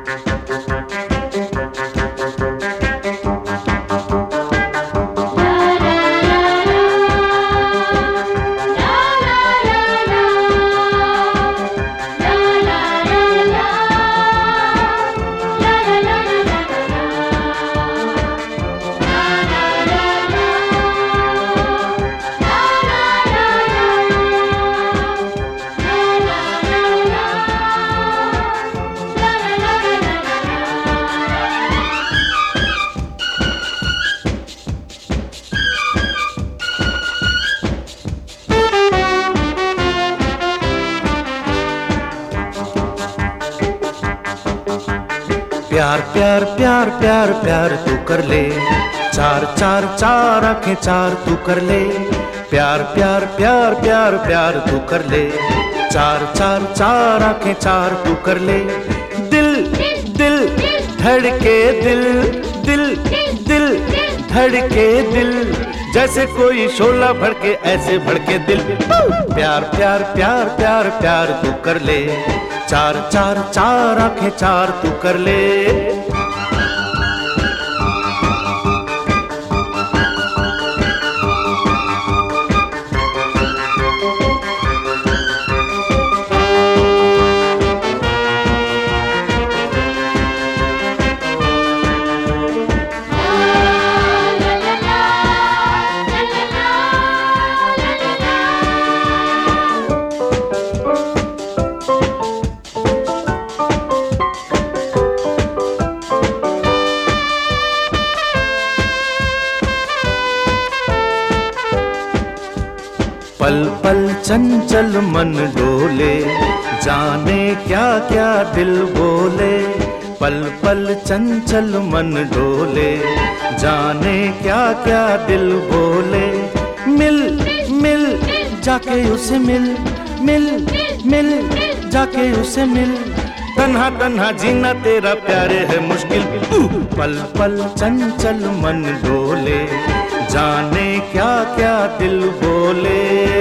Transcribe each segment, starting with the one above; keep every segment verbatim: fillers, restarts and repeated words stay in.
प्यार प्यार प्यार प्यार प्यार तू कर ले, चार चार चार आंखें चार तू कर ले। प्यार प्यार प्यार प्यार प्यार तू कर ले, चार चार चार आंखें चार तू कर ले। दिल दिल धड़के दिल दिल दिल धड़के दिल, जैसे कोई शोला भड़के ऐसे भड़के दिल। प्यार प्यार प्यार प्यार प्यार तू कर ले, चार चार चार आंखें चार तू कर ले। पल पल चंचल मन डोले, जाने क्या क्या दिल बोले। पल पल चंचल मन डोले, जाने क्या क्या दिल बोले। मिल मिल जाके उसे मिल, मिल मिल जाके उसे मिल। तन्हा तन्हा जीना तेरा प्यारे है मुश्किल। पल पल चंचल मन डोले, जाने क्या क्या दिल बोले।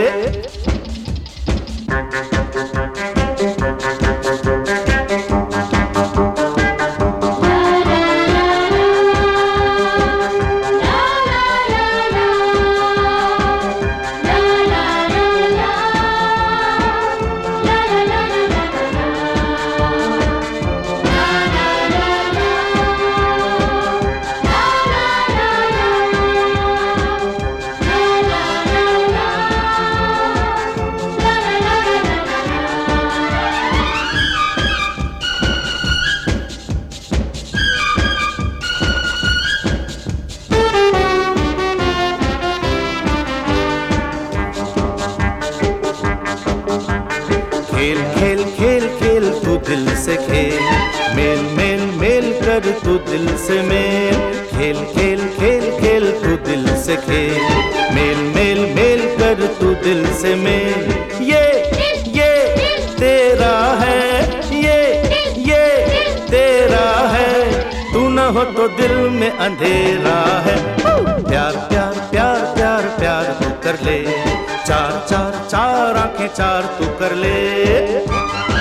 खेल खेल खेल खेल तू दिल से खेल, मेल मेल मेल कर तू दिल से मेल। खेल खेल खेल खेल तू दिल से खेल, मेल मेल मेल कर तू दिल से मेल। ये ये तेरा है, ये ये तेरा है, तू न हो तो दिल में अंधेरा है। प्यार प्यार प्यार प्यार प्यार तू कर ले, चार चार चार आंखें चार तू कर ले।